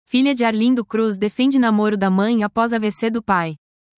Filha de Arlindo Cruz defende namoro da mãe após AVC do pai.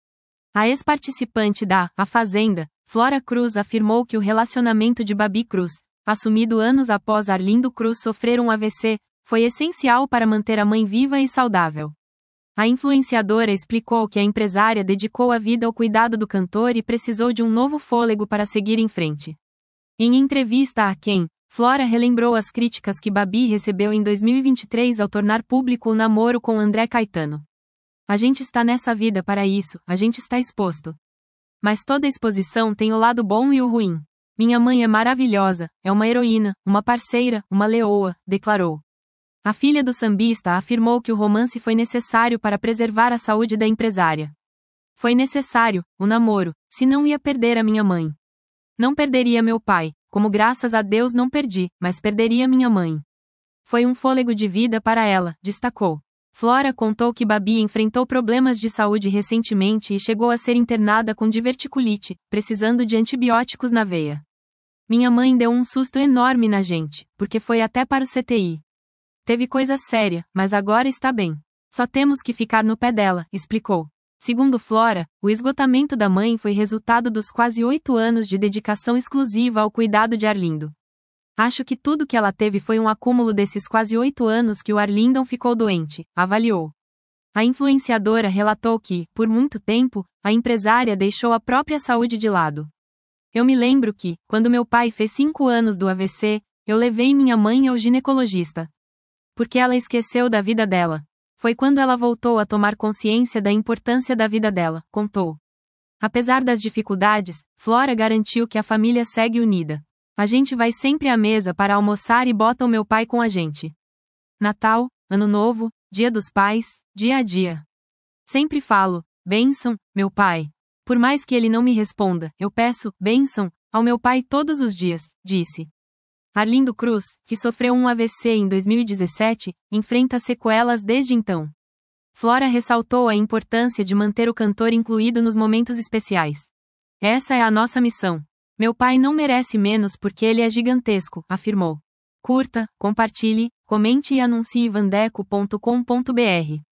A ex-participante da A Fazenda, Flora Cruz, afirmou que o relacionamento de Babi Cruz, assumido anos após Arlindo Cruz sofrer um AVC, foi essencial para manter a mãe viva e saudável. A influenciadora explicou que a empresária dedicou a vida ao cuidado do cantor e precisou de um novo fôlego para seguir em frente. Em entrevista a Quem, Flora relembrou as críticas que Babi recebeu em 2023 ao tornar público o namoro com André Caetano. A gente está nessa vida para isso, a gente está exposto. Mas toda exposição tem o lado bom e o ruim. Minha mãe é maravilhosa, é uma heroína, uma parceira, uma leoa, declarou. A filha do sambista afirmou que o romance foi necessário para preservar a saúde da empresária. Foi necessário, o namoro, senão ia perder a minha mãe. Não perderia meu pai, como graças a Deus não perdi, mas perderia minha mãe. Foi um fôlego de vida para ela, destacou. Flora contou que Babi enfrentou problemas de saúde recentemente e chegou a ser internada com diverticulite, precisando de antibióticos na veia. Minha mãe deu um susto enorme na gente, porque foi até para o CTI. Teve coisa séria, mas agora está bem. Só temos que ficar no pé dela, explicou. Segundo Flora, o esgotamento da mãe foi resultado dos quase 8 anos de dedicação exclusiva ao cuidado de Arlindo. Acho que tudo que ela teve foi um acúmulo desses quase 8 anos que o Arlindo ficou doente, avaliou. A influenciadora relatou que, por muito tempo, a empresária deixou a própria saúde de lado. Eu me lembro que, quando meu pai fez 5 anos do AVC, eu levei minha mãe ao ginecologista. Porque ela esqueceu da vida dela. Foi quando ela voltou a tomar consciência da importância da vida dela, contou. Apesar das dificuldades, Flora garantiu que a família segue unida. A gente vai sempre à mesa para almoçar e bota o meu pai com a gente. Natal, Ano Novo, Dia dos Pais, dia a dia. Sempre falo, bênção, meu pai. Por mais que ele não me responda, eu peço, bênção, ao meu pai todos os dias, disse. Arlindo Cruz, que sofreu um AVC em 2017, enfrenta sequelas desde então. Flora ressaltou a importância de manter o cantor incluído nos momentos especiais. Essa é a nossa missão. Meu pai não merece menos porque ele é gigantesco, afirmou. Curta, compartilhe, comente e anuncie vandeco.com.br.